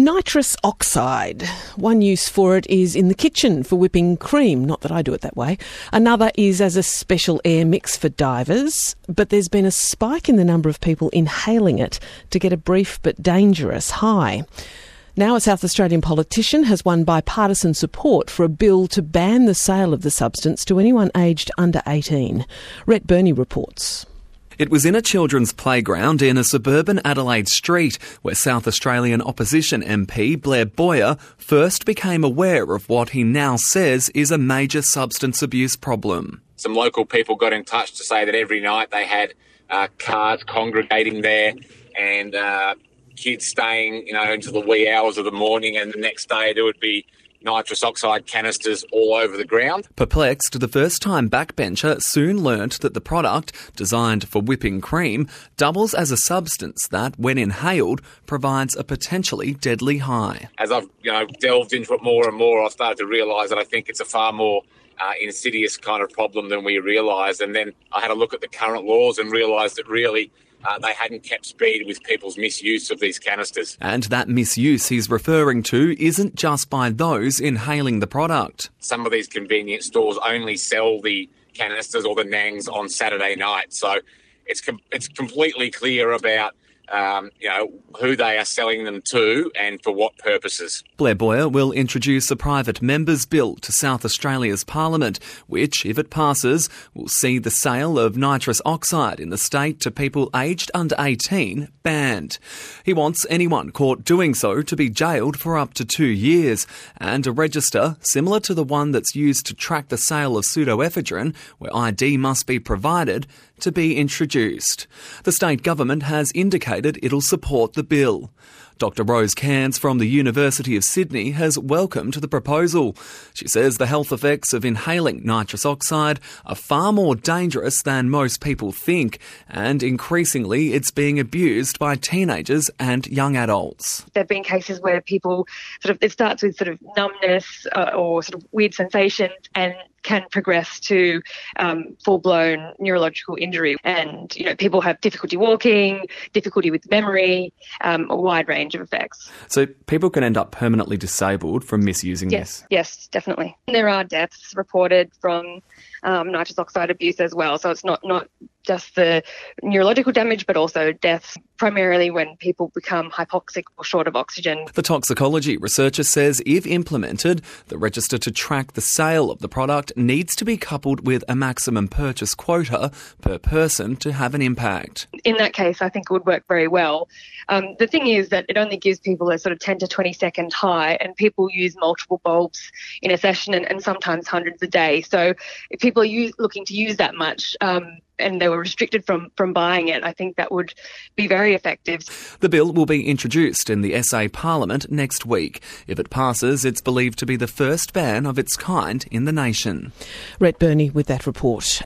Nitrous oxide. One use for it is in the kitchen for whipping cream, not that I do it that way. Another is as a special air mix for divers, but there's been a spike in the number of people inhaling it to get a brief but dangerous high. Now a South Australian politician has won bipartisan support for a bill to ban the sale of the substance to anyone aged under 18. Rhett Burney reports. It was in a children's playground in a suburban Adelaide street where South Australian opposition MP Blair Boyer first became aware of what he now says is a major substance abuse problem. Some local people got in touch to say that every night they had cars congregating there and kids staying, into the wee hours of the morning, and the next day there would be nitrous oxide canisters all over the ground. Perplexed, the first-time backbencher soon learnt that the product, designed for whipping cream, doubles as a substance that, when inhaled, provides a potentially deadly high. As I've delved into it more and more, I've started to realise that I think it's a far more insidious kind of problem than we realised. And then I had a look at the current laws and realised that really they hadn't kept speed with people's misuse of these canisters. And that misuse he's referring to isn't just by those inhaling the product. Some of these convenience stores only sell the canisters or the nangs on Saturday night. So it's completely clear about who they are selling them to and for what purposes. Blair Boyer will introduce a private members' bill to South Australia's Parliament, which, if it passes, will see the sale of nitrous oxide in the state to people aged under 18 banned. He wants anyone caught doing so to be jailed for up to 2 years, and a register similar to the one that's used to track the sale of pseudoephedrine, where ID must be provided, to be introduced. The state government has indicated it'll support the bill. Dr Rose Cairns from the University of Sydney has welcomed the proposal. She says the health effects of inhaling nitrous oxide are far more dangerous than most people think, and increasingly it's being abused by teenagers and young adults. There have been cases where people it starts with numbness or weird sensations and can progress to full-blown neurological injury. And, people have difficulty walking, difficulty with memory, a wide range of effects. So people can end up permanently disabled from misusing this? Yes, definitely. And there are deaths reported from nitrous oxide abuse as well. So it's not just the neurological damage, but also deaths, primarily when people become hypoxic or short of oxygen. The toxicology researcher says if implemented, the register to track the sale of the product needs to be coupled with a maximum purchase quota per person to have an impact. In that case, I think it would work very well. The thing is that it only gives people a 10 to 20 second high, and people use multiple bulbs in a session and sometimes hundreds a day. So if people are looking to use that much, and they were restricted from buying it, I think that would be very effective. The bill will be introduced in the SA Parliament next week. If it passes, it's believed to be the first ban of its kind in the nation. Rhett Burney with that report.